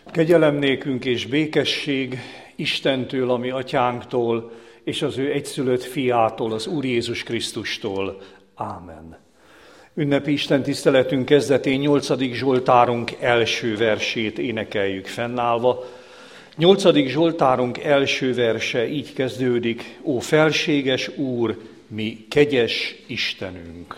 Kegyelem nékünk és békesség Istentől, a mi atyánktól, és az ő egyszülött fiától, az Úr Jézus Krisztustól. Ámen. Ünnepi Isten tiszteletünk kezdetén 8. Zsoltárunk első versét énekeljük fennállva. 8. Zsoltárunk első verse így kezdődik: Ó felséges Úr, mi kegyes Istenünk!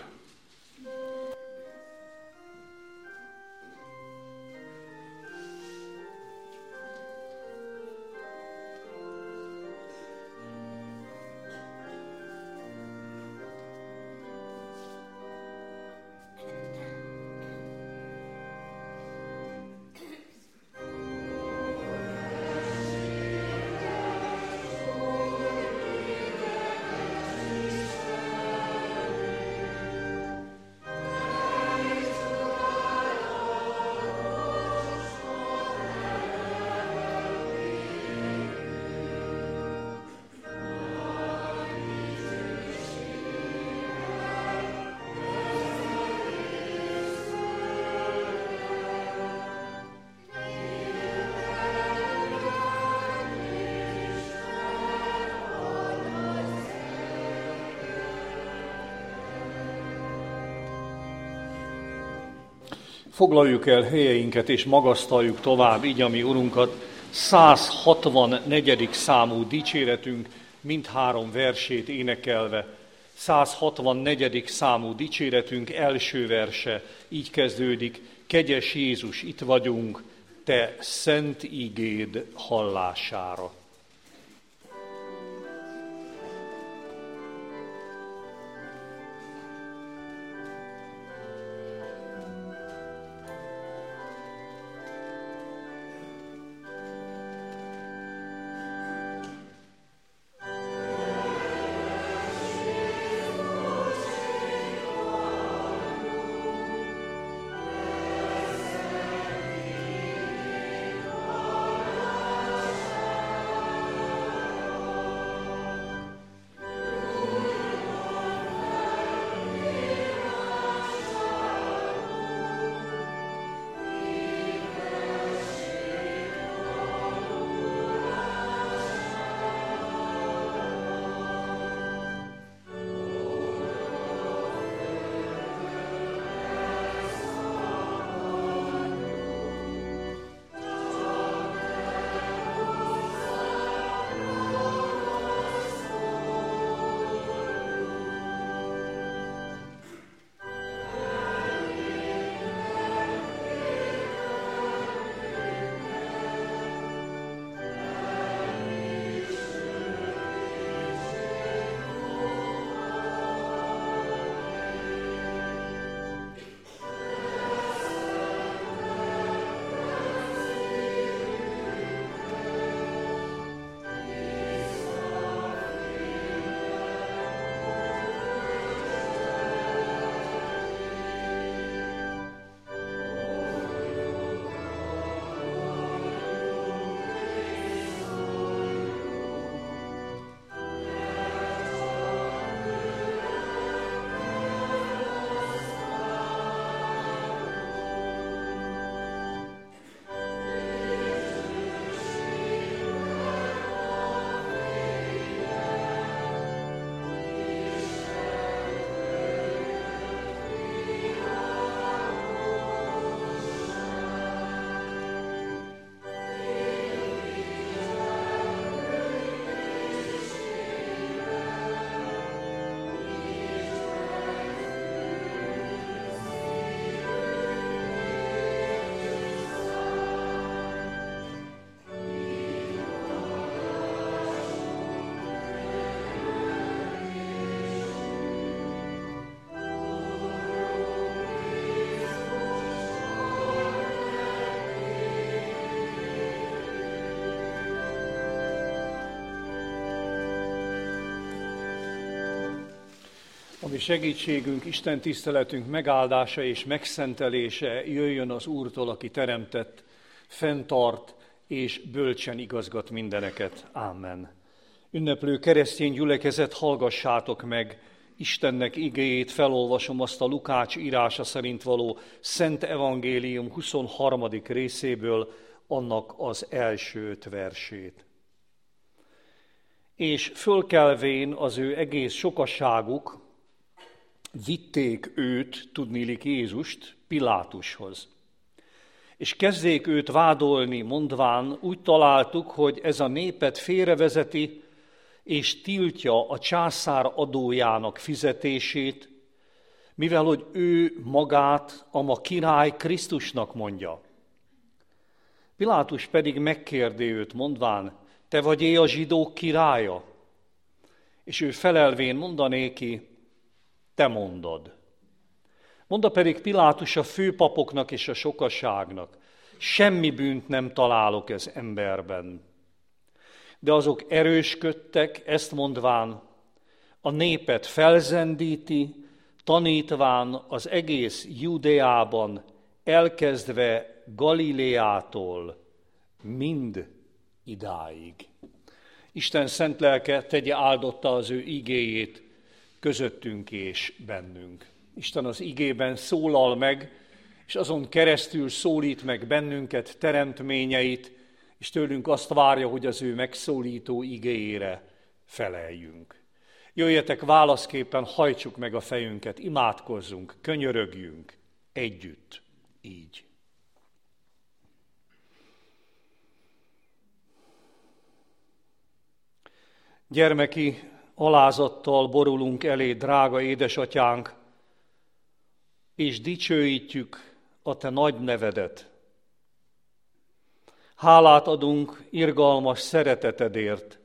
Foglaljuk el helyeinket és magasztaljuk tovább így a mi Urunkat. 164. számú dicséretünk mindhárom versét énekelve. 164. számú dicséretünk első verse így kezdődik: Kegyes Jézus, itt vagyunk, te szent igéd hallására. A mi segítségünk, Isten tiszteletünk megáldása és megszentelése jöjjön az Úrtól, aki teremtett, fenntart és bölcsen igazgat mindeneket. Ámen. Ünneplő keresztény gyülekezet, hallgassátok meg Istennek igéjét, felolvasom azt a Lukács írása szerint való Szent Evangélium 23. részéből, annak az első 5 versét. És fölkelvén az ő egész sokaságuk, vitték őt, tudniillik Jézust, Pilátushoz. És kezdték őt vádolni, mondván, úgy találtuk, hogy ez a népet félrevezeti, és tiltja a császár adójának fizetését, mivel hogy ő magát a ma király Krisztusnak mondja. Pilátus pedig megkérdi őt, mondván, te vagy-e a zsidók királya? És ő felelvén mondanéki, te mondod. Mondta pedig Pilátus a főpapoknak és a sokaságnak, semmi bűnt nem találok ez emberben. De azok erősködtek, ezt mondván, a népet felzendíti, tanítván az egész Judeában, elkezdve Galileától, mind idáig. Isten szent lelke tegye áldotta az ő igéjét közöttünk és bennünk. Isten az igében szólal meg, és azon keresztül szólít meg bennünket, teremtményeit, és tőlünk azt várja, hogy az ő megszólító igéjére feleljünk. Jöjjetek válaszképpen, hajtsuk meg a fejünket, imádkozzunk, könyörögjünk együtt, így. Gyermeki alázattal borulunk elé, drága édesatyánk, és dicsőítjük a te nagy nevedet. Hálát adunk irgalmas szeretetedért,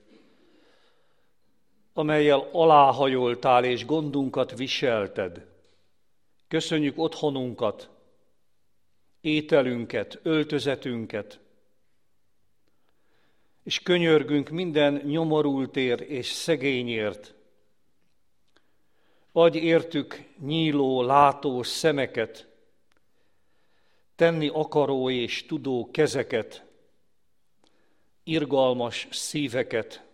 amellyel aláhajoltál és gondunkat viselted. Köszönjük otthonunkat, ételünket, öltözetünket, és könyörgünk minden nyomorultért és szegényért. Adj értük nyíló, látó szemeket, tenni akaró és tudó kezeket, irgalmas szíveket,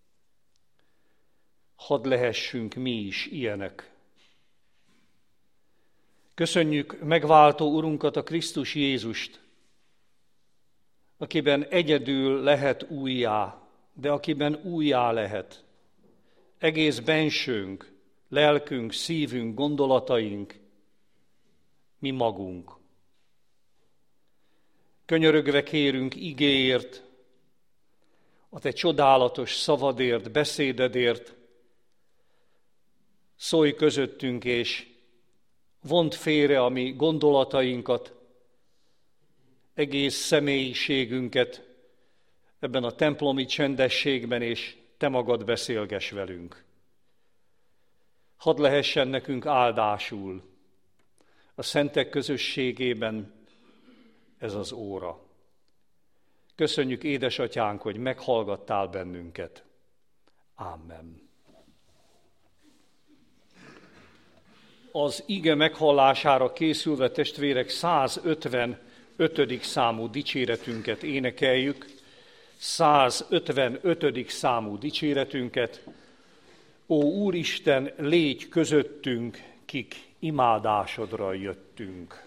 hadd lehessünk mi is ilyenek. Köszönjük megváltó Urunkat, a Krisztus Jézust, akiben egyedül lehet újjá, de akiben újjá lehet. Egész bensőnk, lelkünk, szívünk, gondolataink, mi magunk. Könyörögve kérünk igéért, a te csodálatos szavadért, beszédedért, szólj közöttünk, és vond félre a mi gondolatainkat, egész személyiségünket ebben a templomi csendességben, és te magad beszélgess velünk. Hadd lehessen nekünk áldásul a szentek közösségében ez az óra. Köszönjük, édesatyánk, hogy meghallgattál bennünket. Amen. Az ige meghallására készülve, testvérek, 155. számú dicséretünket énekeljük. 155. számú dicséretünket. Ó Úristen, légy közöttünk, kik imádásodra jöttünk.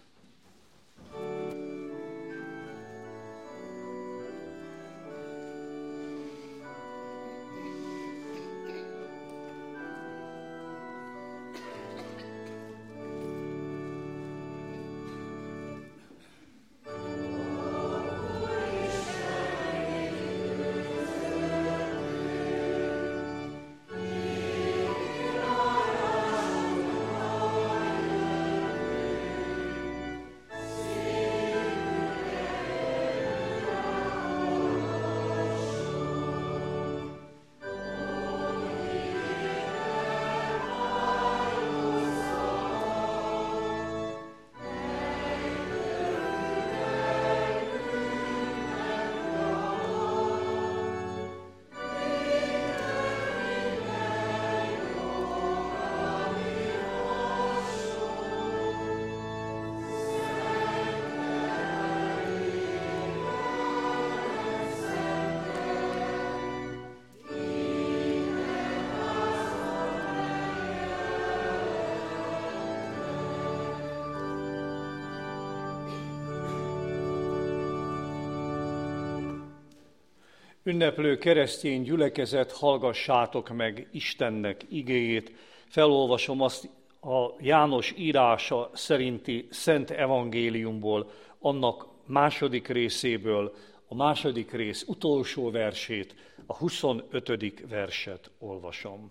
Ünneplő keresztény gyülekezet, hallgassátok meg Istennek igéjét. Felolvasom azt a János írása szerinti Szent Evangéliumból, annak második részéből, a második rész utolsó versét, a 25. verset olvasom.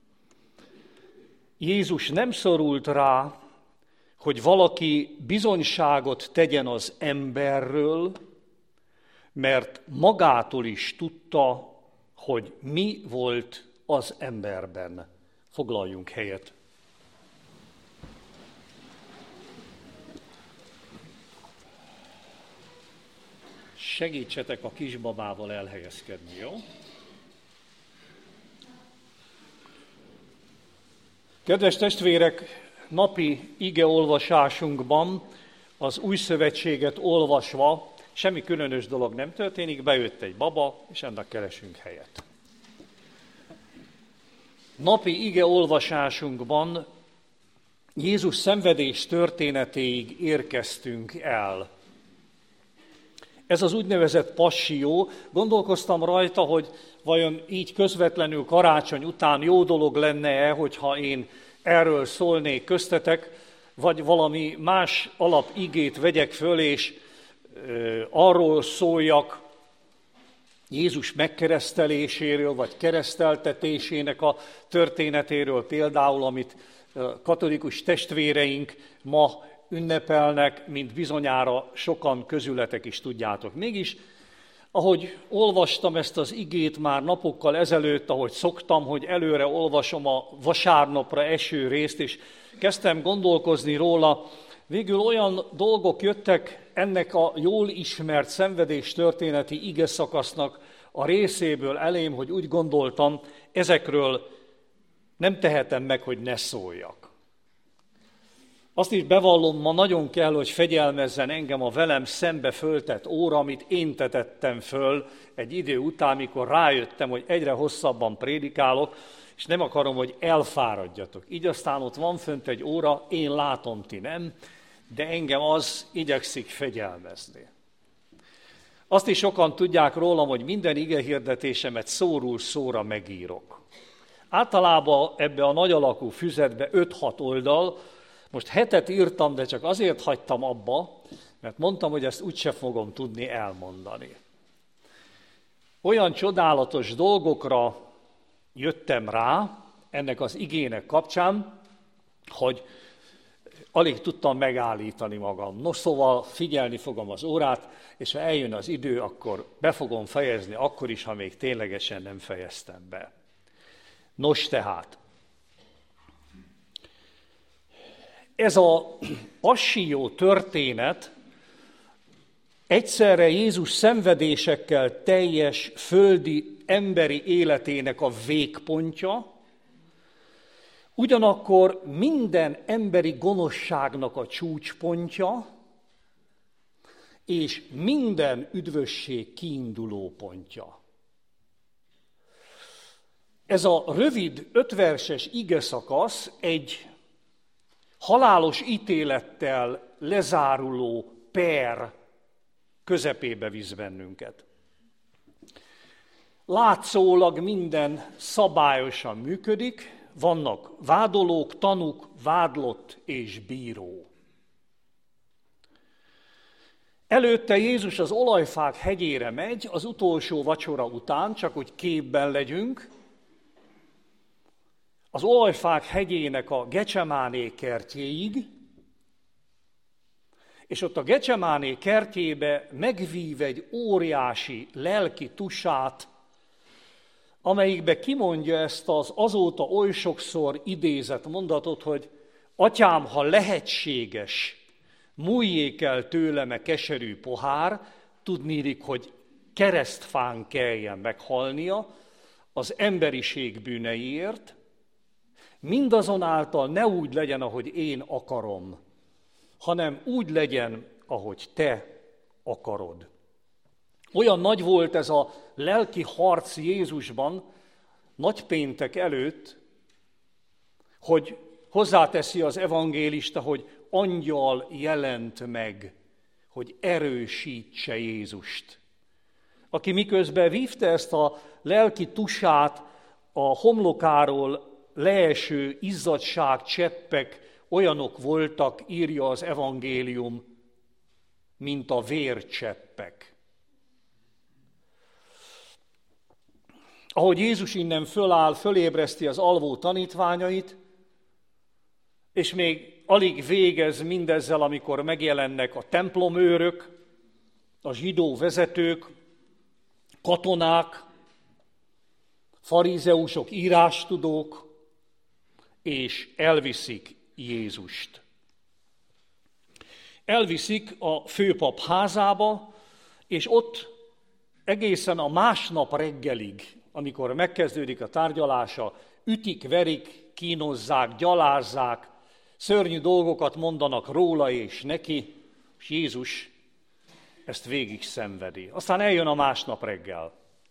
Jézus nem szorult rá, hogy valaki bizonyságot tegyen az emberről, mert magától is tudta, hogy mi volt az emberben. Foglaljunk helyet. Segítsetek a kisbabával elhelyezkedni, jó? Kedves testvérek, napi igeolvasásunkban az Új Szövetséget olvasva semmi különös dolog nem történik, bejött egy baba, és ennek keresünk helyet. Napi igeolvasásunkban Jézus szenvedés történetéig érkeztünk el. Ez az úgynevezett passzió. Gondolkoztam rajta, hogy vajon így közvetlenül karácsony után jó dolog lenne-e, hogyha én erről szólnék köztetek, vagy valami más alapigét vegyek föl, és arról szóljak Jézus megkereszteléséről, vagy kereszteltetésének a történetéről például, amit katolikus testvéreink ma ünnepelnek, mint bizonyára sokan közületek is tudjátok. Mégis, ahogy olvastam ezt az igét már napokkal ezelőtt, ahogy szoktam, hogy előre olvasom a vasárnapra eső részt, és kezdtem gondolkozni róla, végül olyan dolgok jöttek ennek a jól ismert szenvedéstörténeti igeszakasznak a részéből elém, hogy úgy gondoltam, ezekről nem tehetem meg, hogy ne szóljak. Azt is bevallom, ma nagyon kell, hogy fegyelmezzen engem a velem szembe föltett óra, amit én tetettem föl egy idő után, mikor rájöttem, hogy egyre hosszabban prédikálok, és nem akarom, hogy elfáradjatok. Így aztán ott van fönt egy óra, én látom, ti nem, de engem az igyekszik fegyelmezni. Azt is sokan tudják rólam, hogy minden igehirdetésemet szóról szóra megírok. Általában ebbe a nagy alakú füzetbe 5-6 oldal, most 7 írtam, de csak azért hagytam abba, mert mondtam, hogy ezt úgyse fogom tudni elmondani. Olyan csodálatos dolgokra jöttem rá ennek az igének kapcsán, hogy alig tudtam megállítani magam. No, szóval figyelni fogom az órát, és ha eljön az idő, akkor be fogom fejezni, akkor is, ha még ténylegesen nem fejeztem be. Nos tehát, ez a passzió történet egyszerre Jézus szenvedésekkel teljes földi emberi életének a végpontja, ugyanakkor minden emberi gonoszságnak a csúcspontja, és minden üdvösség kiinduló pontja. Ez a rövid 5 verses igeszakasz egy halálos ítélettel lezáruló per közepébe visz bennünket. Látszólag minden szabályosan működik, vannak vádolók, tanúk, vádlott és bíró. Előtte Jézus az Olajfák hegyére megy, az utolsó vacsora után, csak hogy képben legyünk, az Olajfák hegyének a Gecsemáné kertjéig, és ott a Gecsemáné kertjébe megvív egy óriási lelki tusát, amelyikbe kimondja ezt az azóta oly sokszor idézett mondatot, hogy Atyám, ha lehetséges, múljék el tőlem a keserű pohár, tudniillik, hogy keresztfán kelljen meghalnia az emberiség bűneiért, mindazonáltal ne úgy legyen, ahogy én akarom, hanem úgy legyen, ahogy te akarod. Olyan nagy volt ez a lelki harc Jézusban, nagypéntek előtt, hogy hozzáteszi az evangélista, hogy angyal jelent meg, hogy erősítse Jézust. aki miközben vívta ezt a lelki tusát, a homlokáról leeső izzadság cseppek olyanok voltak, írja az evangélium, mint a vércseppek. Ahogy Jézus innen föláll, fölébreszti az alvó tanítványait, és még alig végez mindezzel, amikor megjelennek a templomőrök, a zsidó vezetők, katonák, farizeusok, írástudók, és elviszik Jézust. Elviszik a főpap házába, és ott egészen a másnap reggelig, amikor megkezdődik a tárgyalása, ütik, verik, kínozzák, gyalázzák, szörnyű dolgokat mondanak róla és neki, és Jézus ezt végig szenvedi. Aztán eljön a másnap reggel.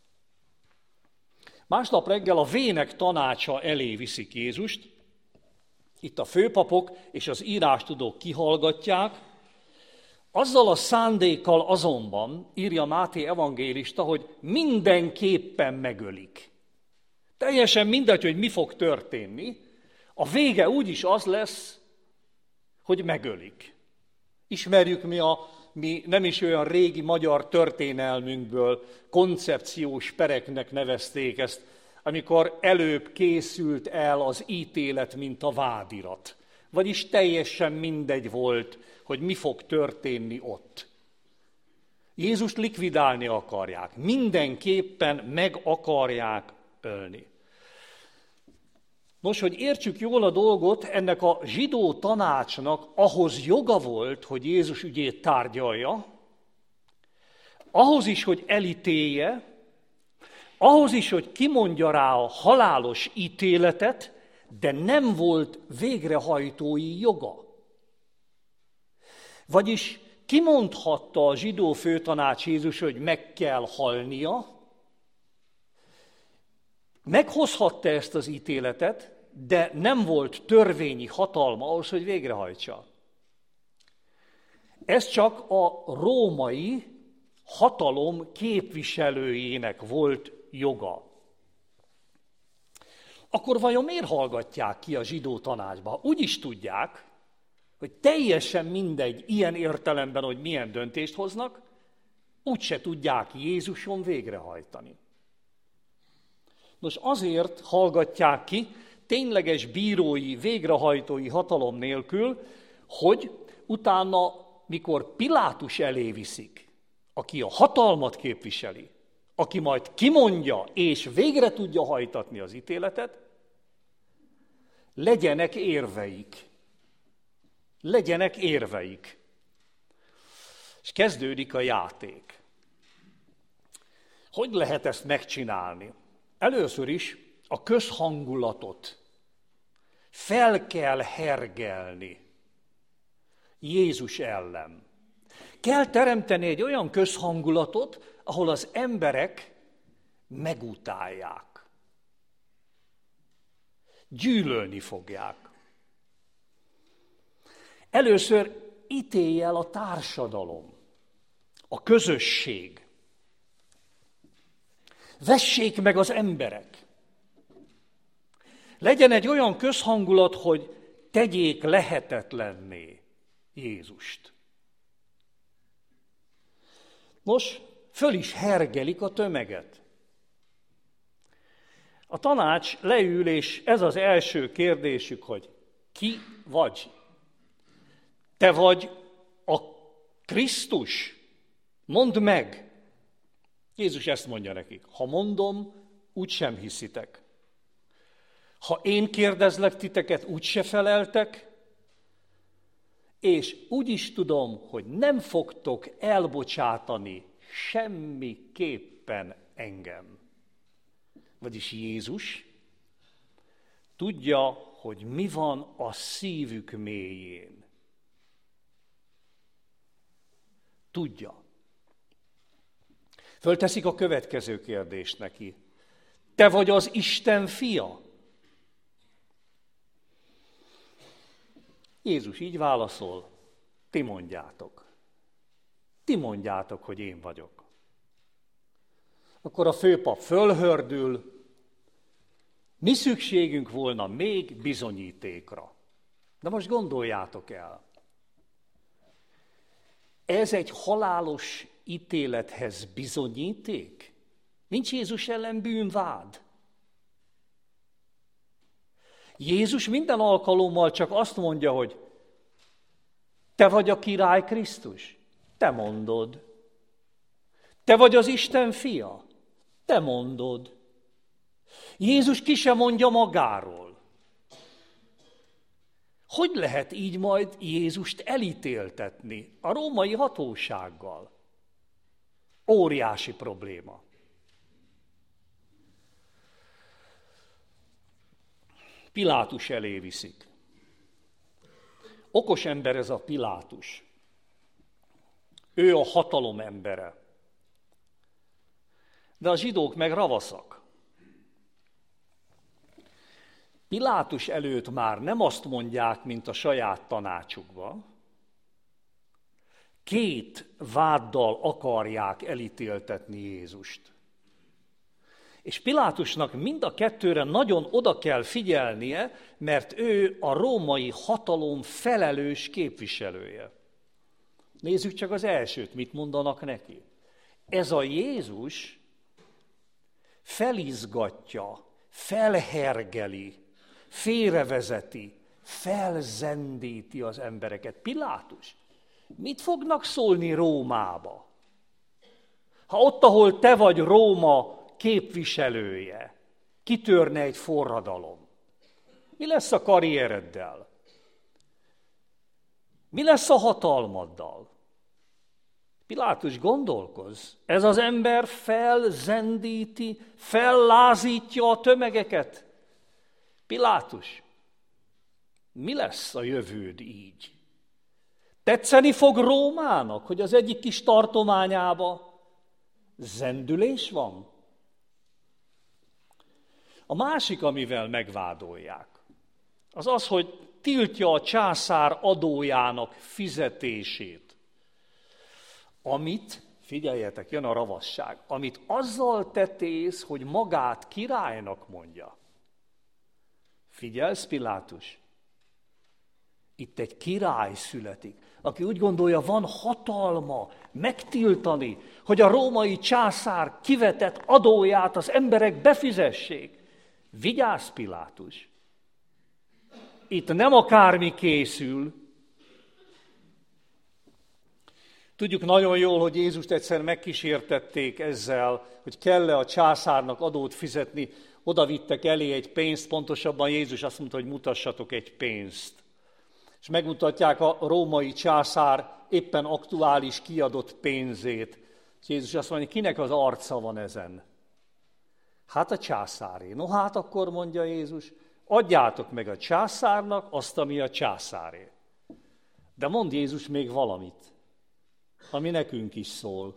Másnap reggel a vének tanácsa elé viszik Jézust, itt a főpapok és az írástudók kihallgatják, azzal a szándékkal azonban, írja Máté evangélista, hogy mindenképpen megölik. Teljesen mindegy, hogy mi fog történni, a vége úgyis az lesz, hogy megölik. Ismerjük mi nem is olyan régi magyar történelmünkből koncepciós pereknek nevezték ezt, amikor előbb készült el az ítélet, mint a vádirat. Vagyis teljesen mindegy volt, hogy mi fog történni ott. Jézust likvidálni akarják, mindenképpen meg akarják ölni. Nos, hogy értsük jól a dolgot, ennek a zsidó tanácsnak ahhoz joga volt, hogy Jézus ügyét tárgyalja, ahhoz is, hogy elítélje, ahhoz is, hogy kimondja rá a halálos ítéletet, de nem volt végrehajtói joga. Vagyis kimondhatta a zsidó főtanács Jézus, hogy meg kell halnia, meghozhatta ezt az ítéletet, de nem volt törvényi hatalma ahhoz, hogy végrehajtsa. Ez csak a római hatalom képviselőjének volt joga. Akkor vajon miért hallgatják ki a zsidó tanácsba? Úgy is tudják, hogy teljesen mindegy ilyen értelemben, hogy milyen döntést hoznak, úgyse tudják Jézuson végrehajtani. Nos, azért hallgatják ki, tényleges bírói, végrehajtói hatalom nélkül, hogy utána, mikor Pilátus elé viszik, aki a hatalmat képviseli, aki majd kimondja és végre tudja hajtatni az ítéletet, legyenek érveik. Legyenek érveik. És kezdődik a játék. Hogy lehet ezt megcsinálni? Először is a közhangulatot fel kell hergelni Jézus ellen. Kell teremteni egy olyan közhangulatot, ahol az emberek megutálják. Gyűlölni fogják. Először ítélje el a társadalom, a közösség. Vessék meg az emberek. Legyen egy olyan közhangulat, hogy tegyék lehetetlenné Jézust. Nos, föl is hergelik a tömeget. A tanács leül, és ez az első kérdésük, hogy ki vagy? Te vagy a Krisztus? Mondd meg! Jézus ezt mondja nekik. Ha mondom, úgysem hiszitek. Ha én kérdezlek titeket, úgyse feleltek, és úgy is tudom, hogy nem fogtok elbocsátani semmiképpen engem. Vagyis Jézus tudja, hogy mi van a szívük mélyén. Tudja. Fölteszik a következő kérdést neki. Te vagy az Isten fia? Jézus így válaszol, ti mondjátok. Ti mondjátok, hogy én vagyok. Akkor a főpap fölhördül, mi szükségünk volna még bizonyítékra. De most gondoljátok el, ez egy halálos ítélethez bizonyíték? Nincs Jézus ellen bűnvád. Jézus minden alkalommal csak azt mondja, hogy te vagy a király Krisztus? Te mondod. Te vagy az Isten fia? Te mondod. Jézus ki sem mondja magáról. Hogy lehet így majd Jézust elítéltetni a római hatósággal? Óriási probléma. Pilátus elé viszik. Okos ember ez a Pilátus. Ő a hatalom embere. De a zsidók meg ravaszak. Pilátus előtt már nem azt mondják, mint a saját tanácsukba. 2 váddal akarják elítéltetni Jézust. És Pilátusnak mind a 2-re nagyon oda kell figyelnie, mert ő a római hatalom felelős képviselője. Nézzük csak az elsőt, mit mondanak neki. Ez a Jézus felizgatja, felhergeli, félrevezeti, felzendíti az embereket. Pilátus, mit fognak szólni Rómába? Ha ott, ahol te vagy Róma képviselője, kitörne egy forradalom, mi lesz a karriereddel? Mi lesz a hatalmaddal? Pilátus, gondolkozz, ez az ember felzendíti, fellázítja a tömegeket. Pilátus, mi lesz a jövőd így? Tetszeni fog Rómának, hogy az egyik kis tartományába zendülés van? A másik, amivel megvádolják, az az, hogy tiltja a császár adójának fizetését. Amit, figyeljetek, jön a ravasság, amit azzal tetéz, hogy magát királynak mondja. Figyelsz, Pilátus? Itt egy király születik, aki úgy gondolja, van hatalma megtiltani, hogy a római császár kivetett adóját az emberek befizessék. Vigyázz, Pilátus! Itt nem akármi készül. Tudjuk nagyon jól, hogy Jézust egyszer megkísértették ezzel, hogy kell-e a császárnak adót fizetni. Oda vittek elé egy pénzt, pontosabban Jézus azt mondta, hogy mutassatok egy pénzt. És megmutatják a római császár éppen aktuális kiadott pénzét. És Jézus azt mondja, kinek az arca van ezen? Hát a császáré. No hát akkor mondja Jézus, adjátok meg a császárnak azt, ami a császáré. De mond Jézus még valamit, ami nekünk is szól.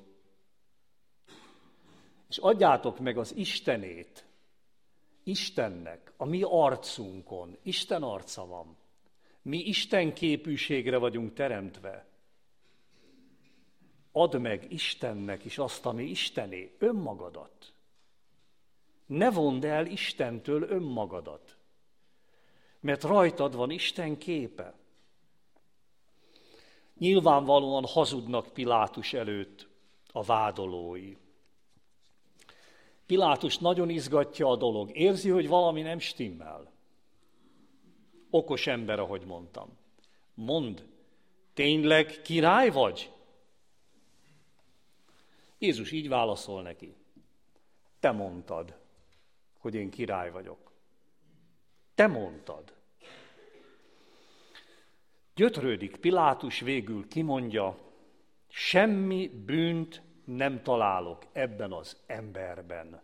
És adjátok meg az Istenét, Istennek, a mi arcunkon. Isten arca van. Mi Isten képűségre vagyunk teremtve. Add meg Istennek is azt, ami Istené, önmagadat. Ne vondd el Istentől önmagadat, mert rajtad van Isten képe. Nyilvánvalóan hazudnak Pilátus előtt a vádolói. Pilátus nagyon izgatja a dolog, érzi, hogy valami nem stimmel. Okos ember, ahogy mondtam. Mondd, tényleg király vagy? Jézus így válaszol neki. Te mondtad, hogy én király vagyok. Te mondtad. Gyötrődik Pilátus, végül kimondja, semmi bűnt nem találok ebben az emberben.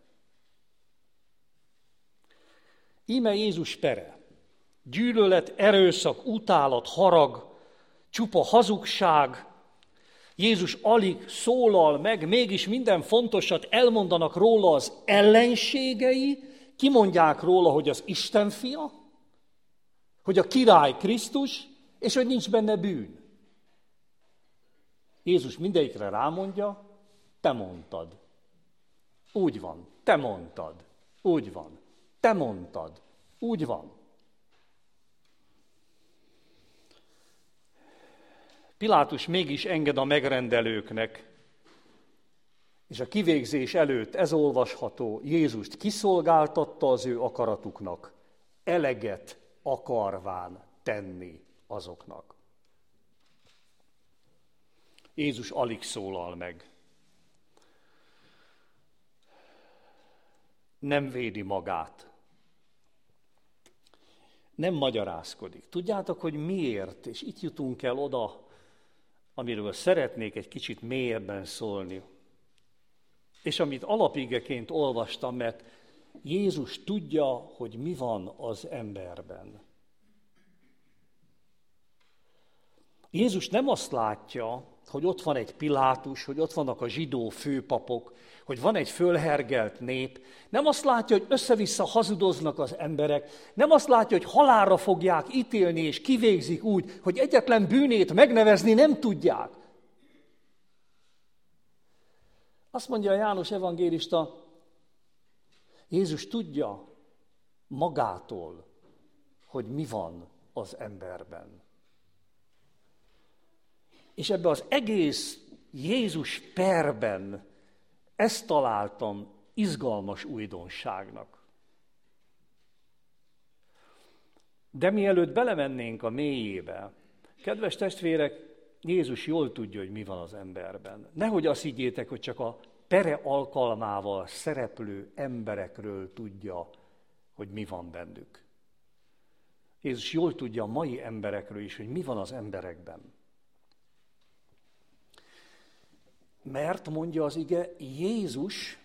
Íme Jézus pere. Gyűlölet, erőszak, utálat, harag, csupa hazugság. Jézus alig szólal meg, mégis minden fontosat elmondanak róla az ellenségei, kimondják róla, hogy az Isten fia, hogy a király Krisztus, és hogy nincs benne bűn. Jézus mindegyikre rámondja, te mondtad. Úgy van, te mondtad. Úgy van, te mondtad. Úgy van. Pilátus mégis enged a megrendelőknek, és a kivégzés előtt ez olvasható, Jézust kiszolgáltatta az ő akaratuknak, eleget akarván tenni azoknak. Jézus alig szólal meg. Nem védi magát. Nem magyarázkodik. Tudjátok, hogy miért? És itt jutunk el oda, amiről szeretnék egy kicsit mélyebben szólni. És amit alapigeként olvastam, mert Jézus tudja, hogy mi van az emberben. Jézus nem azt látja, hogy ott van egy Pilátus, hogy ott vannak a zsidó főpapok, hogy van egy fölhergelt nép. Nem azt látja, hogy össze-vissza hazudoznak az emberek. Nem azt látja, hogy halálra fogják ítélni és kivégzik úgy, hogy egyetlen bűnét megnevezni nem tudják. Azt mondja a János evangélista, Jézus tudja magától, hogy mi van az emberben. És ebben az egész Jézus perben ezt találtam izgalmas újdonságnak. De mielőtt belemennénk a mélyébe, kedves testvérek, Jézus jól tudja, hogy mi van az emberben. Nehogy azt higgyétek, hogy csak a pere alkalmával szereplő emberekről tudja, hogy mi van bennük. Jézus jól tudja a mai emberekről is, hogy mi van az emberekben. Mert, mondja az ige, Jézus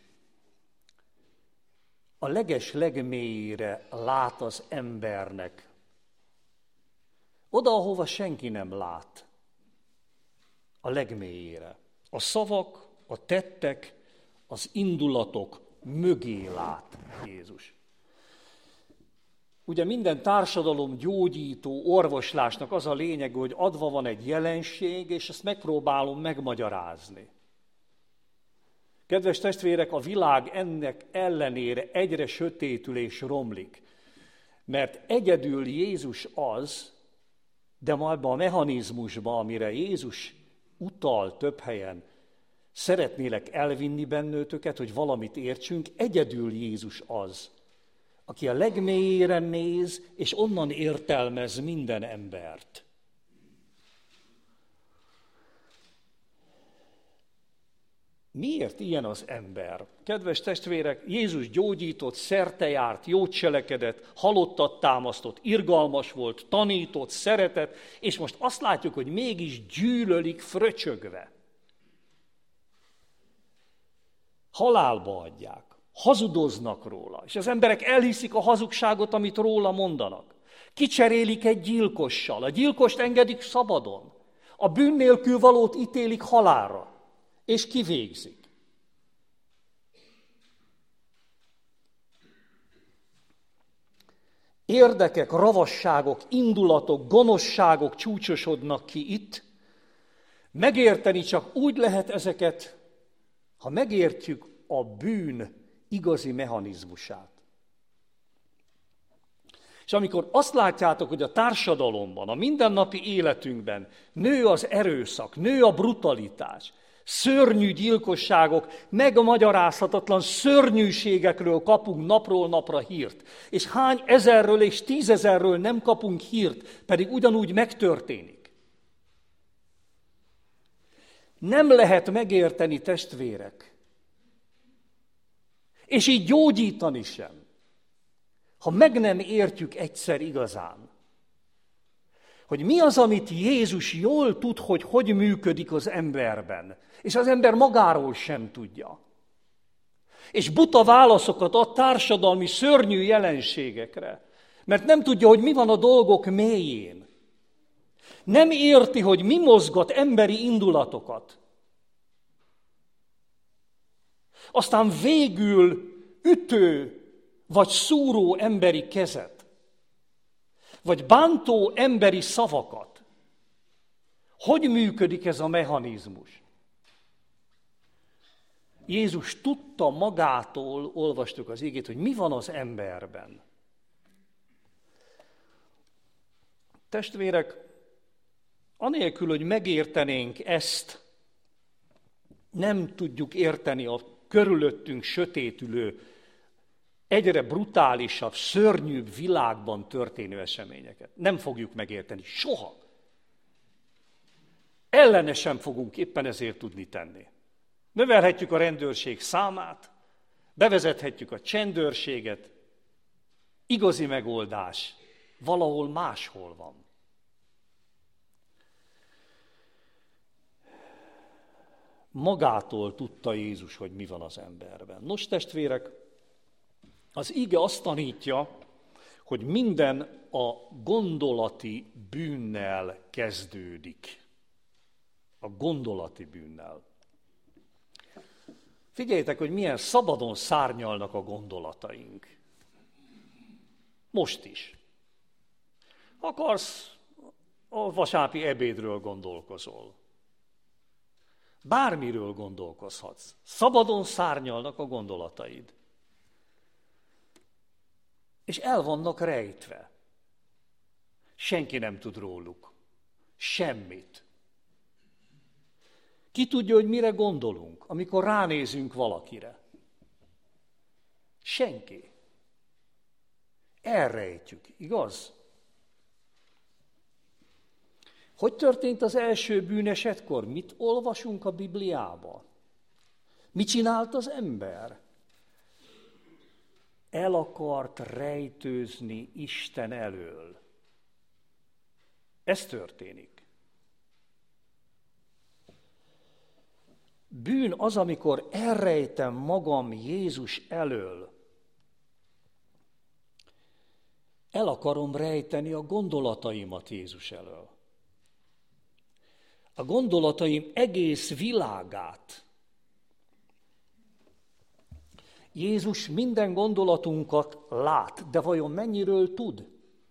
a legmélyére lát az embernek. Oda, ahova senki nem lát. A legmélyére. A szavak, a tettek, az indulatok mögé lát Jézus. Ugye minden társadalom gyógyító orvoslásnak az a lényeg, hogy adva van egy jelenség, és ezt megpróbálom megmagyarázni. Kedves testvérek, a világ ennek ellenére egyre sötétül és romlik. Mert egyedül Jézus az, de ma ebben a mechanizmusban, amire Jézus utal több helyen, szeretnélek elvinni bennőtöket, hogy valamit értsünk, egyedül Jézus az, aki a legmélyére néz, és onnan értelmez minden embert. Miért ilyen az ember? Kedves testvérek, Jézus gyógyított, szertejárt, jót cselekedett, halottat támasztott, irgalmas volt, tanított, szeretett, és most azt látjuk, hogy mégis gyűlölik fröcsögve. Halálba adják, hazudoznak róla, és az emberek elhiszik a hazugságot, amit róla mondanak. Kicserélik egy gyilkossal, a gyilkost engedik szabadon, a bűn nélkül valót ítélik halálra, és kivégzik. Érdekek, ravasságok, indulatok, gonoszságok csúcsosodnak ki itt. Megérteni csak úgy lehet ezeket, ha megértjük a bűn igazi mechanizmusát. És amikor azt látjátok, hogy a társadalomban, a mindennapi életünkben nő az erőszak, nő a brutalitás, szörnyű gyilkosságok, megmagyarázhatatlan szörnyűségekről kapunk napról napra hírt. És hány ezerről és 10 000-ről nem kapunk hírt, pedig ugyanúgy megtörténik. Nem lehet megérteni, testvérek, és így gyógyítani sem, ha meg nem értjük egyszer igazán, hogy mi az, amit Jézus jól tud, hogy működik az emberben, és az ember magáról sem tudja. És buta válaszokat ad társadalmi szörnyű jelenségekre, mert nem tudja, hogy mi van a dolgok mélyén. Nem érti, hogy mi mozgat emberi indulatokat. Aztán végül ütő vagy szúró emberi kezet, vagy bántó emberi szavakat. Hogy működik ez a mechanizmus? Jézus tudta magától, olvastuk az igét, hogy mi van az emberben. Testvérek, anélkül, hogy megértenénk ezt, nem tudjuk érteni a körülöttünk sötétülő, egyre brutálisabb, szörnyűbb világban történő eseményeket. Nem fogjuk megérteni, soha. Ellene sem fogunk éppen ezért tudni tenni. Növelhetjük a rendőrség számát, bevezethetjük a csendőrséget, igazi megoldás valahol máshol van. Magától tudta Jézus, hogy mi van az emberben. Nos, testvérek, az ige azt tanítja, hogy minden a gondolati bűnnel kezdődik. A gondolati bűnnel. Figyeljétek, hogy milyen szabadon szárnyalnak a gondolataink. Most is. Akarsz, a vasárnapi ebédről gondolkozol. Bármiről gondolkozhatsz. Szabadon szárnyalnak a gondolataid. És el vannak rejtve. Senki nem tud róluk. Semmit. Ki tudja, hogy mire gondolunk, amikor ránézünk valakire? Senki. Elrejtjük, igaz? Hogy történt az első bűnesetkor? Mit olvasunk a Bibliába? Mit csinált az ember? El akart rejtőzni Isten elől. Ez történik. Bűn az, amikor elrejtem magam Jézus elől. El akarom rejteni a gondolataimat Jézus elől. A gondolataim egész világát. Jézus minden gondolatunkat lát, de vajon mennyiről tud?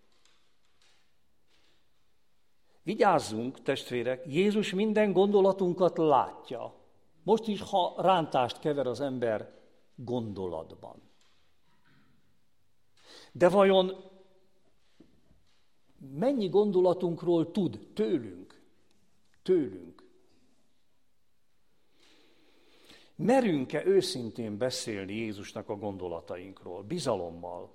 Vigyázzunk, testvérek, Jézus minden gondolatunkat látja. Most is, ha rántást kever az ember gondolatban. De vajon mennyi gondolatunkról tud tőlünk? Merünk-e őszintén beszélni Jézusnak a gondolatainkról, bizalommal?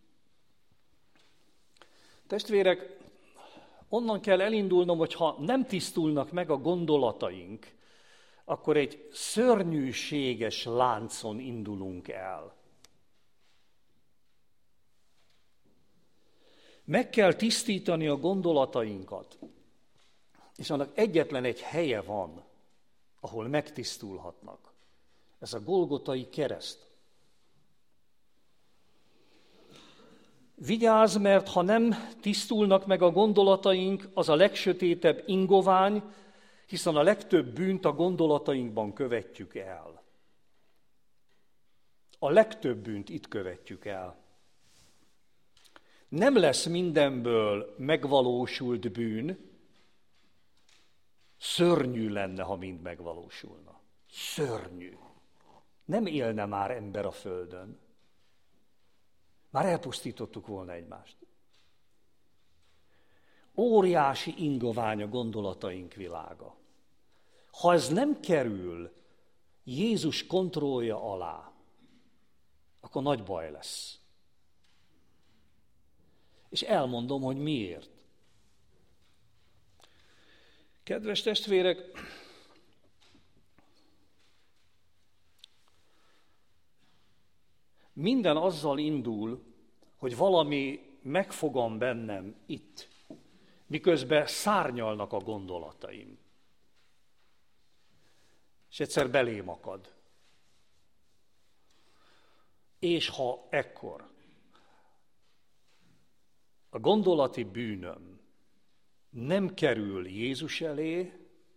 Testvérek, onnan kell elindulnom, hogy ha nem tisztulnak meg a gondolataink, akkor egy szörnyűséges láncon indulunk el. Meg kell tisztítani a gondolatainkat, és annak egyetlen egy helye van, ahol megtisztulhatnak. Ez a Golgotai kereszt. Vigyázz, mert ha nem tisztulnak meg a gondolataink, az a legsötétebb ingovány, hiszen a legtöbb bűnt a gondolatainkban követjük el. A legtöbb bűnt itt követjük el. Nem lesz mindenből megvalósult bűn, szörnyű lenne, ha mind megvalósulna. Szörnyű. Nem élne már ember a földön. Már elpusztítottuk volna egymást. Óriási ingovány a gondolataink világa. Ha ez nem kerül Jézus kontrollja alá, akkor nagy baj lesz. És elmondom, hogy miért. Kedves testvérek, minden azzal indul, hogy valami megfogam bennem itt, miközben szárnyalnak a gondolataim. És egyszer belém akad. És ha ekkor a gondolati bűnöm nem kerül Jézus elé,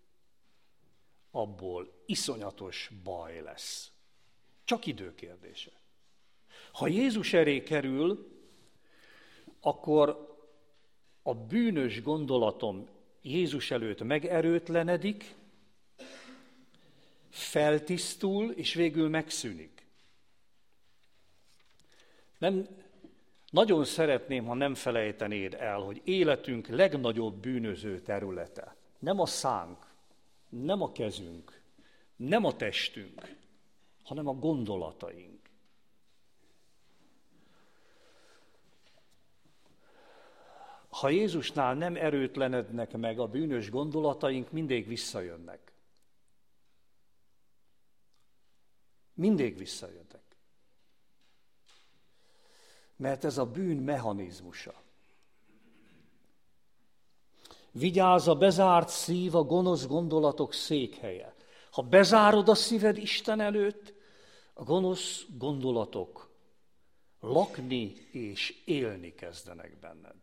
abból iszonyatos baj lesz. Csak időkérdése. Ha Jézus elé kerül, akkor a bűnös gondolatom Jézus előtt megerőtlenedik, feltisztul, és végül megszűnik. Nagyon szeretném, ha nem felejtenéd el, hogy életünk legnagyobb bűnöző területe nem a szánk, nem a kezünk, nem a testünk, hanem a gondolataink. Ha Jézusnál nem erőtlenednek meg a bűnös gondolataink, mindig visszajönnek. Mindig visszajönnek. Mert ez a bűn mechanizmusa. Vigyázz, a bezárt szív a gonosz gondolatok székhelye. Ha bezárod a szíved Isten előtt, a gonosz gondolatok lakni és élni kezdenek benned.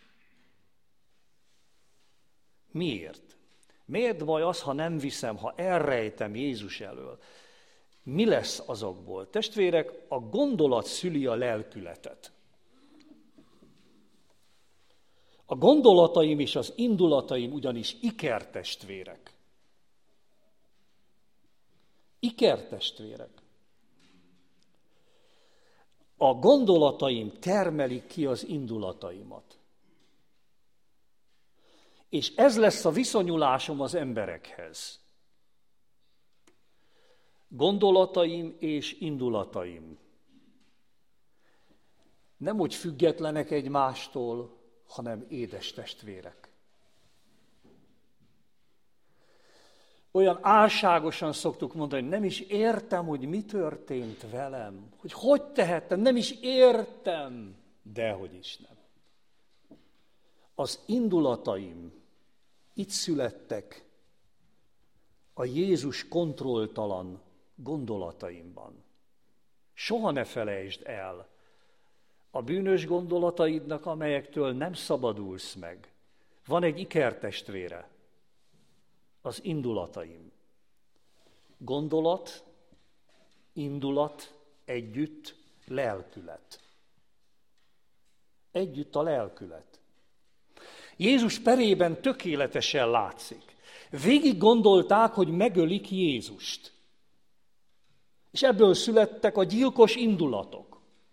Miért? Miért baj az, ha nem viszem, ha elrejtem Jézus elől? Mi lesz azokból? Testvérek, a gondolat szüli a lelkületet. A gondolataim és az indulataim ugyanis ikertestvérek. Ikertestvérek. A gondolataim termelik ki az indulataimat. És ez lesz a viszonyulásom az emberekhez. Gondolataim és indulataim nem úgy függetlenek egymástól, hanem édes testvérek. Olyan álságosan szoktuk mondani, hogy nem is értem, hogy mi történt velem, hogy tehettem, nem is értem, dehogy is nem. Az indulataim itt születtek a Jézus kontrolltalan gondolataimban. Soha ne felejtsd el a bűnös gondolataidnak, amelyektől nem szabadulsz meg. Van egy ikertestvére, az indulataim. Gondolat, indulat, együtt, lelkület. Együtt a lelkület. Jézus perében tökéletesen látszik. Végig gondolták, hogy megölik Jézust. És ebből születtek a gyilkos indulatok.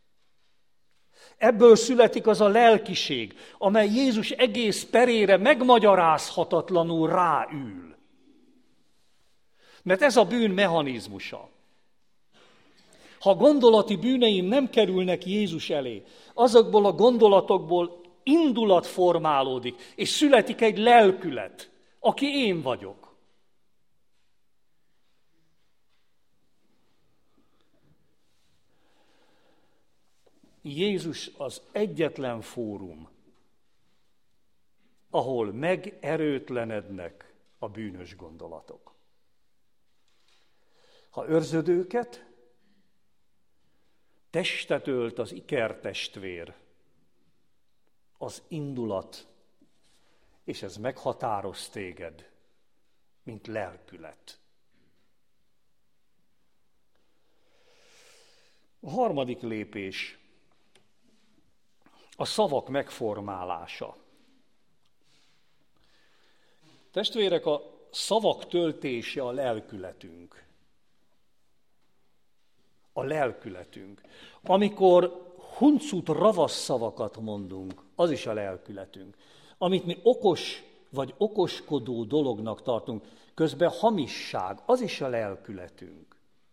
Ebből születik az a lelkiség, amely Jézus egész perére megmagyarázhatatlanul ráül. Mert ez a bűn mechanizmusa. Ha a gondolati bűneim nem kerülnek Jézus elé, azokból a gondolatokból indulat formálódik, és születik egy lelkület, aki én vagyok. Jézus az egyetlen fórum, ahol megerőtlenednek a bűnös gondolatok. Ha őrzöd őket, testet ölt az ikertestvér, az indulat, és ez meghatároz téged, mint lelkület. A harmadik lépés a szavak megformálása. Testvérek, a szavak töltése a lelkületünk. A lelkületünk. Amikor huncut, ravasz szavakat mondunk, az is a lelkületünk. Amit mi okos vagy okoskodó dolognak tartunk, közben hamisság, az is a lelkületünk.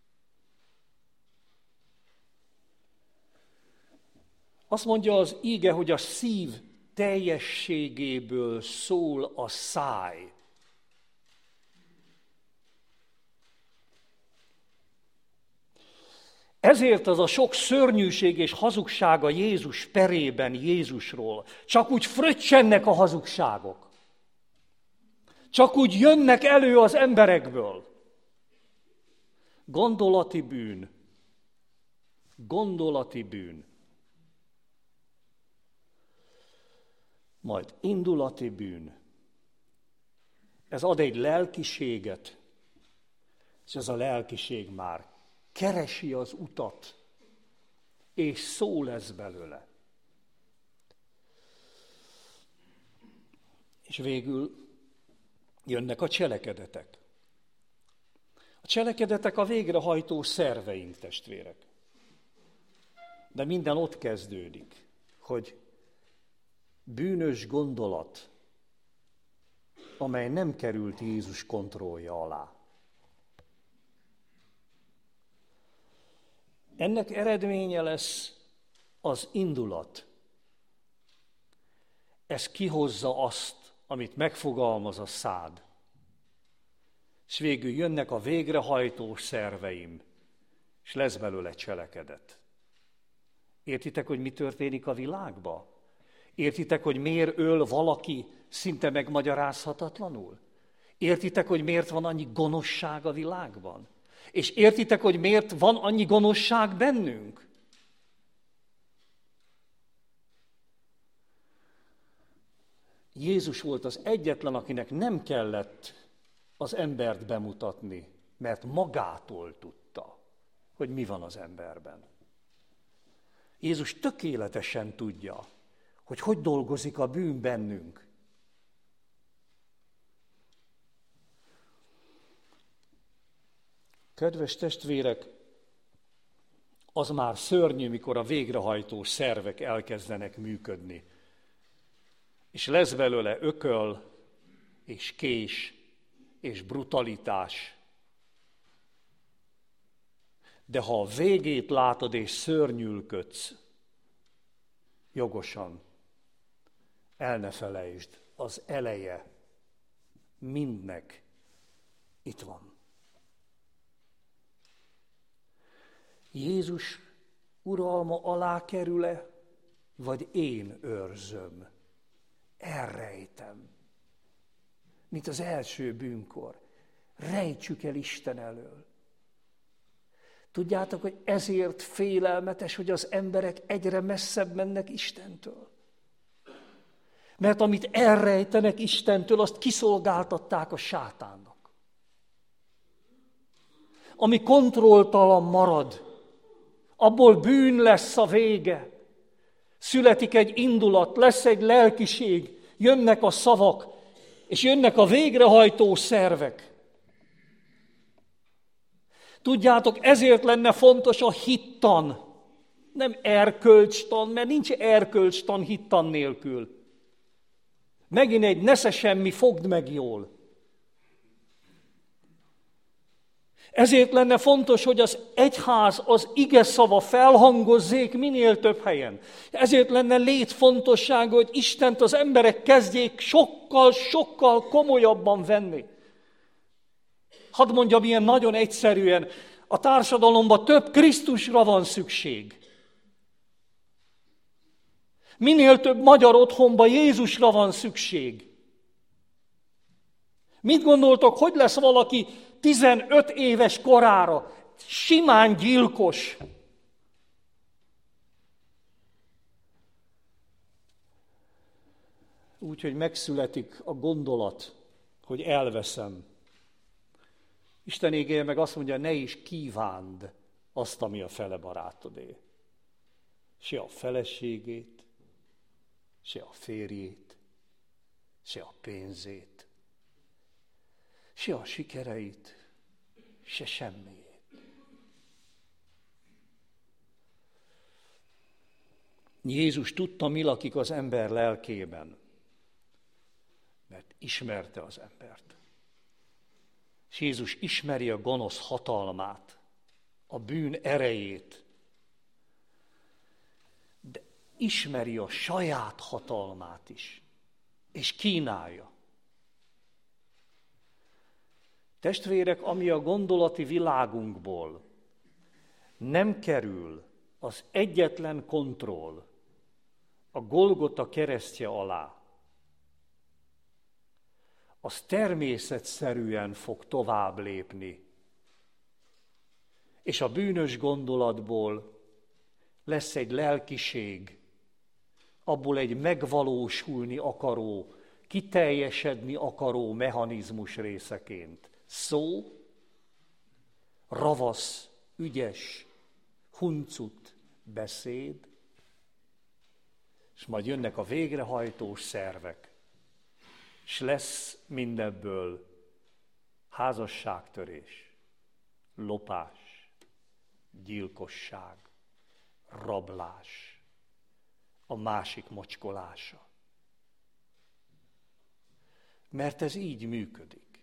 Azt mondja az íge, hogy a szív teljességéből szól a száj. Ezért az a sok szörnyűség és hazugság a Jézus perében Jézusról. Csak úgy fröccsennek a hazugságok. Csak úgy jönnek elő az emberekből. Gondolati bűn. Gondolati bűn. Majd indulati bűn. Ez ad egy lelkiséget, és ez a lelkiség már keresi az utat, és szó lesz belőle. És végül jönnek a cselekedetek. A cselekedetek a végrehajtó szerveink, testvérek. De minden ott kezdődik, hogy bűnös gondolat, amely nem került Jézus kontrollja alá. Ennek eredménye lesz az indulat. Ez kihozza azt, amit megfogalmaz a szád. És végül jönnek a végrehajtó szerveim, és lesz belőle cselekedet. Értitek, hogy mi történik a világban? Értitek, hogy miért öl valaki szinte megmagyarázhatatlanul? Értitek, hogy miért van annyi gonoszság a világban? És értitek, hogy miért van annyi gonoszság bennünk? Jézus volt az egyetlen, akinek nem kellett az embert bemutatni, mert magától tudta, hogy mi van az emberben. Jézus tökéletesen tudja, hogy dolgozik a bűn bennünk. Kedves testvérek, az már szörnyű, mikor a végrehajtó szervek elkezdenek működni. És lesz belőle ököl, és kés, és brutalitás. De ha a végét látod, és szörnyűködsz, jogosan, el ne felejtsd, az eleje mindnek itt van. Jézus uralma alá kerül-e, vagy én őrzöm, elrejtem, mint az első bűnkor. Rejtsük el Isten elől. Tudjátok, hogy ezért félelmetes, hogy az emberek egyre messzebb mennek Istentől. Mert amit elrejtenek Istentől, azt kiszolgáltatták a sátánnak. Ami kontrolltalan marad, abból bűn lesz a vége. Születik egy indulat, lesz egy lelkiség, jönnek a szavak, és jönnek a végrehajtó szervek. Tudjátok, ezért lenne fontos a hittan, nem erkölcstan, mert nincs erkölcstan hittan nélkül. Megint egy nesze semmi, fogd meg jól. Ezért lenne fontos, hogy az egyház, az ige szava felhangozzék minél több helyen. Ezért lenne létfontossága, hogy Istent az emberek kezdjék sokkal komolyabban venni. Hadd mondjam ilyen nagyon egyszerűen, a társadalomban több Krisztusra van szükség. Minél több magyar otthonban Jézusra van szükség. Mit gondoltok, hogy lesz valaki 15 éves korára simán gyilkos? Úgyhogy megszületik a gondolat, hogy elveszem. Isten igéje meg azt mondja, ne is kívánd azt, ami a fele barátodé. Se a feleségét, se a férjét, se a pénzét, se a sikereit, se semmiét. Jézus tudta, mi lakik az ember lelkében, mert ismerte az embert. És Jézus ismeri a gonosz hatalmát, a bűn erejét, de ismeri a saját hatalmát is, és kínálja. Testvérek, ami a gondolati világunkból nem kerül az egyetlen kontroll a Golgota keresztje alá, az természetszerűen fog tovább lépni. És a bűnös gondolatból lesz egy lelkiség, abból egy megvalósulni akaró, kiteljesedni akaró mechanizmus részeként. Szó, ravasz, ügyes, huncut beszéd, és majd jönnek a végrehajtós szervek, és lesz mindebből házasságtörés, lopás, gyilkosság, rablás, a másik mocskolása. Mert ez így működik.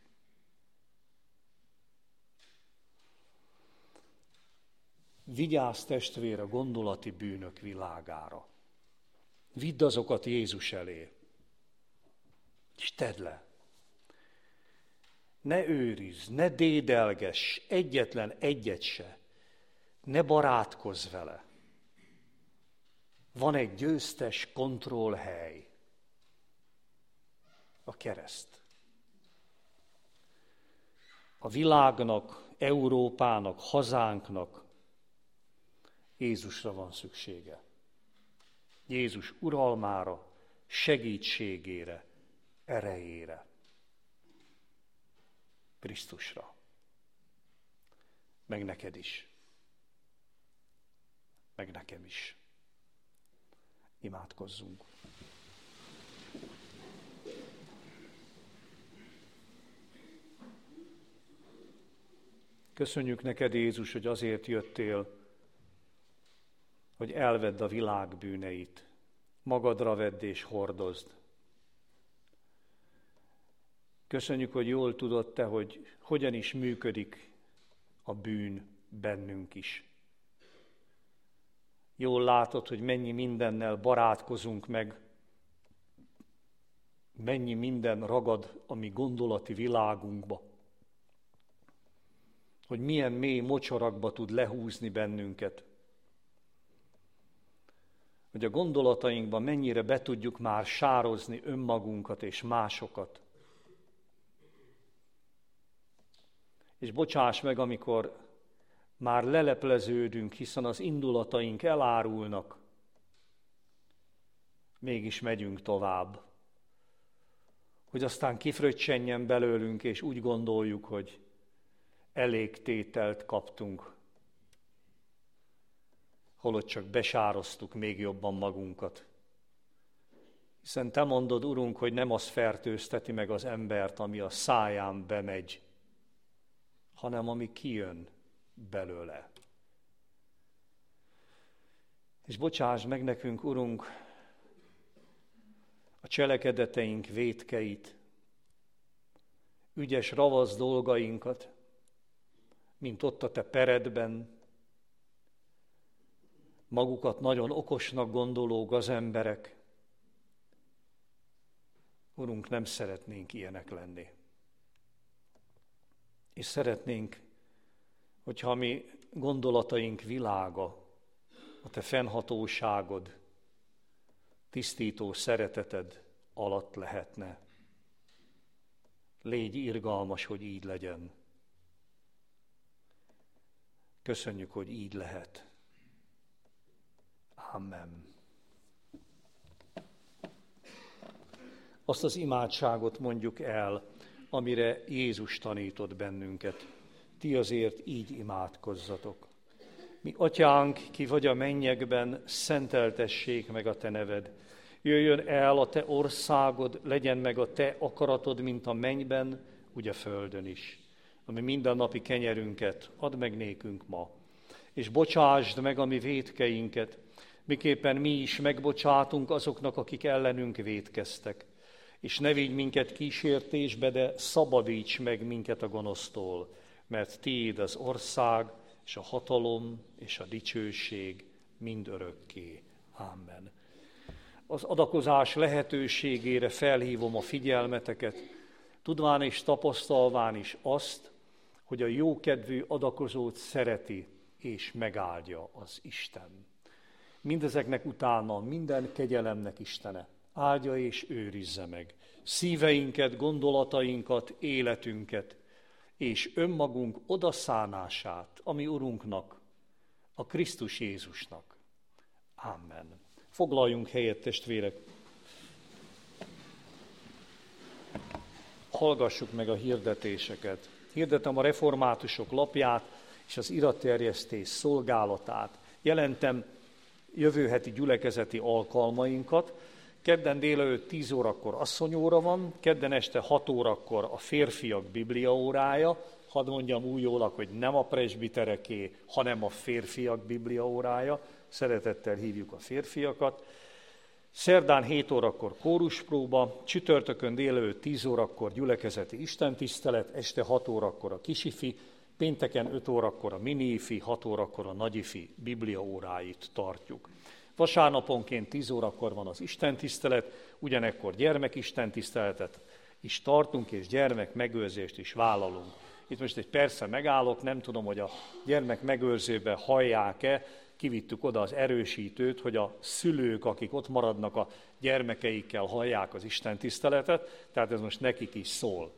Vigyázz, testvér, a gondolati bűnök világára. Vidd azokat Jézus elé, és tedd le. Ne őrizz, ne dédelgess egyetlen egyet se, ne barátkozz vele. Van egy győztes kontrollhely, a kereszt. A világnak, Európának, hazánknak Jézusra van szüksége. Jézus uralmára, segítségére, erejére. Krisztusra. Meg neked is. Meg nekem is. Imádkozzunk. Köszönjük neked, Jézus, hogy azért jöttél, hogy elvedd a világ bűneit, magadra vedd és hordozd. Köszönjük, hogy jól tudod te, hogy hogyan is működik a bűn bennünk is. Jól látod, hogy mennyi mindennel barátkozunk meg, mennyi minden ragad a mi gondolati világunkba, hogy milyen mély mocsarakba tud lehúzni bennünket, hogy a gondolatainkban mennyire be tudjuk már sározni önmagunkat és másokat. És bocsáss meg, amikor már lelepleződünk, hiszen az indulataink elárulnak, mégis megyünk tovább. Hogy aztán kifröccsenjen belőlünk, és úgy gondoljuk, hogy elég tételt kaptunk, holott csak besároztuk még jobban magunkat. Hiszen te mondod, Urunk, hogy nem az fertőzteti meg az embert, ami a száján bemegy, hanem ami kijön belőle. És bocsáss meg nekünk, Urunk, a cselekedeteink vétkeit, ügyes, ravasz dolgainkat, mint ott a te peredben, magukat nagyon okosnak gondoló gazemberek. Urunk, nem szeretnénk ilyenek lenni. És szeretnénk, hogyha mi gondolataink világa, a te fennhatóságod, tisztító szereteted alatt lehetne. Légy irgalmas, hogy így legyen. Köszönjük, hogy így lehet. Amen. Azt az imádságot mondjuk el, amire Jézus tanított bennünket. Ti azért így imádkozzatok. Mi atyánk, ki vagy a mennyekben, szenteltessék meg a te neved. Jöjjön el a te országod, legyen meg a te akaratod, mint a mennyben, úgy a földön is. Ami mindennapi kenyerünket add meg nékünk ma. És bocsásd meg a mi vétkeinket, miképpen mi is megbocsátunk azoknak, akik ellenünk vétkeztek. És ne vigy minket kísértésbe, de szabadíts meg minket a gonosztól, mert tiéd az ország, és a hatalom, és a dicsőség mindörökké. Amen. Az adakozás lehetőségére felhívom a figyelmeteket, tudván és tapasztalván is azt, hogy a jókedvű adakozót szereti és megáldja az Isten. Mindezeknek utána minden kegyelemnek Istene áldja és őrizze meg szíveinket, gondolatainkat, életünket, és önmagunk odaszánását, ami Urunknak, a Krisztus Jézusnak. Amen. Foglaljunk helyet, testvérek. Hallgassuk meg a hirdetéseket. Hirdetem a reformátusok lapját és az iratterjesztés szolgálatát. Jelentem jövő heti gyülekezeti alkalmainkat. Kedden délelőtt 10 órakor asszonyóra van, kedden este 6 órakor a férfiak bibliaórája, hadd mondjam újólag, hogy nem a presbitereké, hanem a férfiak bibliaórája. Szeretettel hívjuk a férfiakat. Szerdán 7 órakor kóruspróba, csütörtökön délelőtt 10 órakor gyülekezeti istentisztelet, este 6 órakor a kisifi, pénteken 5 órakor a miniifi, 6 órakor a nagyifi bibliaóráit tartjuk. Vasárnaponként 10 órakor van az istentisztelet, ugyanekkor gyermekistentiszteletet is tartunk, és gyermekmegőrzést is vállalunk. Itt most egy persze megállok, nem tudom, hogy a gyermekmegőrzőbe hallják-e, kivittük oda az erősítőt, hogy a szülők, akik ott maradnak a gyermekeikkel, hallják az istentiszteletet, tehát ez most nekik is szól.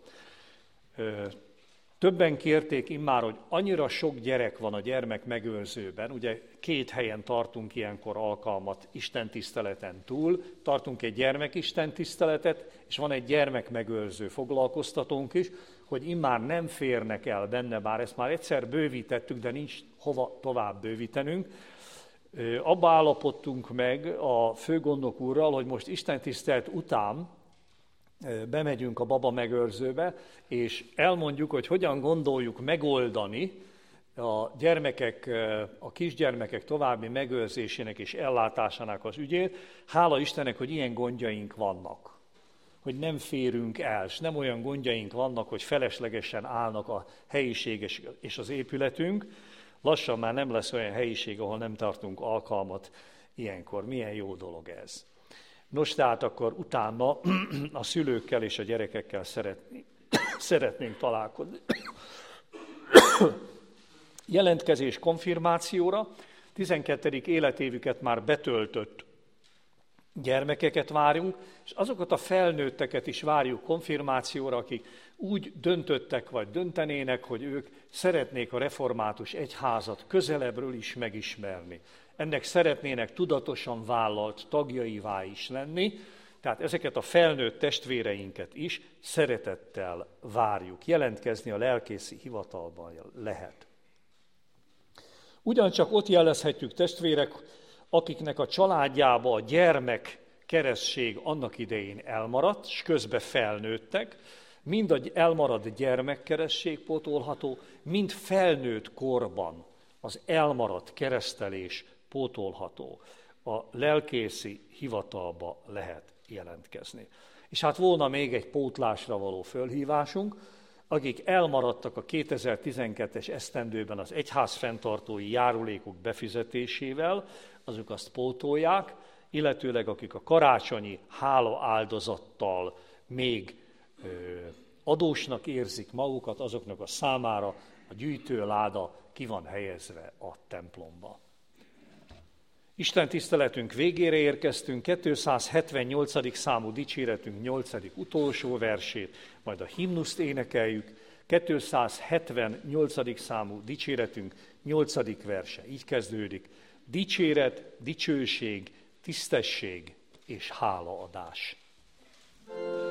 Többen kérték immár, hogy annyira sok gyerek van a gyermekmegőrzőben, ugye 2 helyen tartunk ilyenkor alkalmat istentiszteleten túl, tartunk egy gyermekistentiszteletet, és van egy gyermekmegőrző foglalkoztatónk is, hogy immár nem férnek el benne, bár ezt már egyszer bővítettük, de nincs hova tovább bővítenünk. Abba állapodtunk meg a főgondnok úrral, hogy most istentisztelet után bemegyünk a babamegőrzőbe, és elmondjuk, hogy hogyan gondoljuk megoldani a kisgyermekek további megőrzésének és ellátásának az ügyét. Hála Istennek, hogy ilyen gondjaink vannak, hogy nem férünk el, és nem olyan gondjaink vannak, hogy feleslegesen állnak a helyiség és az épületünk. Lassan már nem lesz olyan helyiség, ahol nem tartunk alkalmat ilyenkor. Milyen jó dolog ez. Nos, tehát akkor utána a szülőkkel és a gyerekekkel szeretnénk találkozni. Jelentkezés konfirmációra, 12. életévüket már betöltött gyermekeket várunk, és azokat a felnőtteket is várjuk konfirmációra, akik úgy döntöttek vagy döntenének, hogy ők szeretnék a református egyházat közelebbről is megismerni. Ennek szeretnének tudatosan vállalt tagjaivá is lenni, tehát ezeket a felnőtt testvéreinket is szeretettel várjuk. Jelentkezni a lelkészi hivatalban lehet. Ugyancsak ott jelezhetjük testvérek, akiknek a családjába a gyermek keresztség annak idején elmaradt, és közben felnőttek, mind a elmaradt gyermekkeresztség pótolható, mind felnőtt korban az elmaradt keresztelés pótolható. A lelkészi hivatalba lehet jelentkezni. És hát volna még egy pótlásra való fölhívásunk, akik elmaradtak a 2012-es esztendőben az egyház fenntartói járulékok befizetésével, azok azt pótolják, illetőleg akik a karácsonyi hála áldozattal még adósnak érzik magukat, azoknak a számára a gyűjtőláda ki van helyezve a templomba. Isten tiszteletünk végére érkeztünk, 278. számú dicséretünk 8. utolsó versét, majd a himnuszt énekeljük, 278. számú dicséretünk 8. verse, így kezdődik: dicséret, dicsőség, tisztesség és hálaadás.